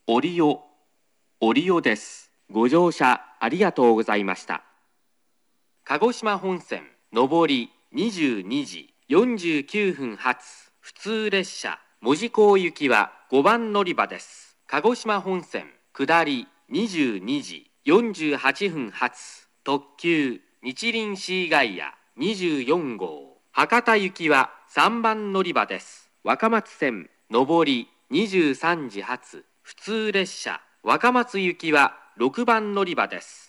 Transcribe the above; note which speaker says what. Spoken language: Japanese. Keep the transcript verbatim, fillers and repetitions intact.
Speaker 1: オリオ、オリオです。ご乗車ありがとうございました。鹿児島本線上りにじゅうにじよんじゅうきゅうふん発普通列車門司港行きはごばん乗り場です。鹿児島本線下りにじゅうにじよんじゅうはっぷん発特急日輪シーガイアにじゅうよんごう博多行きはさんばん乗り場です。若松線上りにじゅうさんじ発普通列車若松行きはろくばん乗り場です。